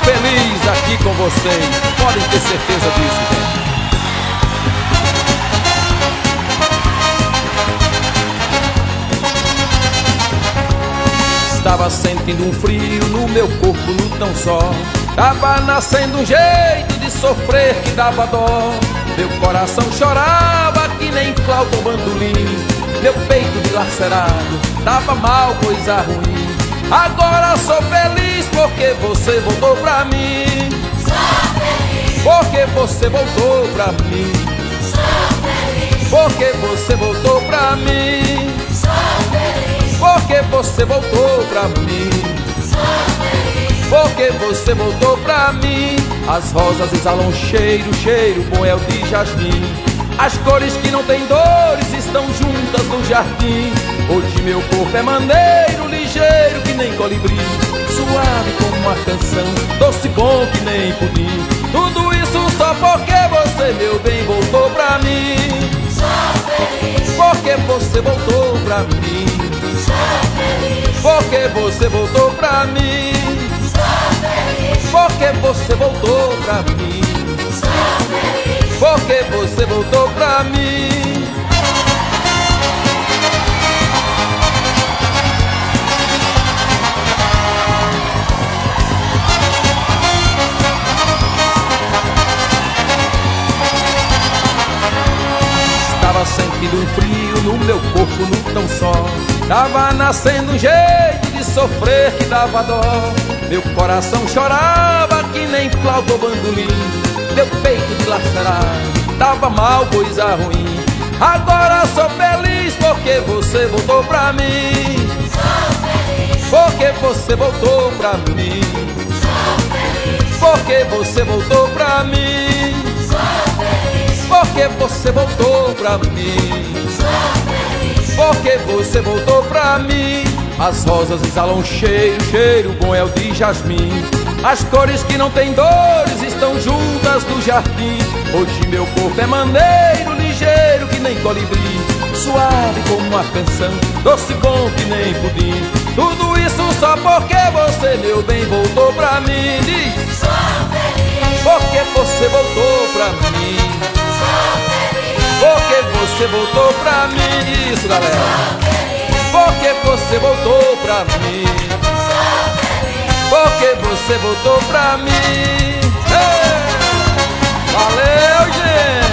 feliz aqui com vocês. Podem ter certeza disso, gente. Estava sentindo um frio no meu corpo no tão só. Tava nascendo um jeito de sofrer que dava dó. Meu coração chorava que nem flauta ou bandolim. Meu peito dilacerado, tava mal, coisa ruim. Agora sou feliz porque você voltou pra mim. Sou feliz porque você voltou pra mim. Sou feliz porque você voltou pra mim. Sou feliz porque você voltou pra mim. Sou feliz porque você voltou pra mim. As rosas exalam cheiro, cheiro bom é o de jasmim. As cores que não têm dores estão juntas no jardim. Hoje meu corpo é maneiro, ligeiro que nem colibri, suave como uma canção, doce bom que nem pudim. Tudo isso só porque você, meu bem, voltou pra mim. Sou feliz Porque você voltou pra mim. Sou feliz Porque você voltou pra mim. Sou feliz Porque você voltou pra mim. Sou feliz Porque você voltou pra mim. Estava sentindo um frio no meu corpo no tão só. Tava nascendo um jeito de sofrer que dava dó. Meu coração chorava que nem flauta ou bandolim. Meu peito dilacerado, tava mal, coisa ruim. Agora sou feliz porque você voltou pra mim. Sou feliz Porque você voltou pra mim. Sou feliz Porque você voltou pra mim. Sou feliz Porque você voltou pra mim. Sou feliz Porque você voltou pra mim. As rosas exalam cheiro, cheiro bom é o de jasmim. As cores que não têm dores estão juntas no jardim. Hoje meu corpo é maneiro, ligeiro que nem colibri, suave como uma canção, doce bom que nem pudim. Tudo isso só porque você, meu bem, voltou pra mim. Diz, Sou feliz porque você voltou pra mim. Sou feliz Porque você voltou pra mim. Isso, galera. Sou feliz Porque você voltou pra mim. Sou feliz Porque você voltou pra mim. Ei! Valeu, gente!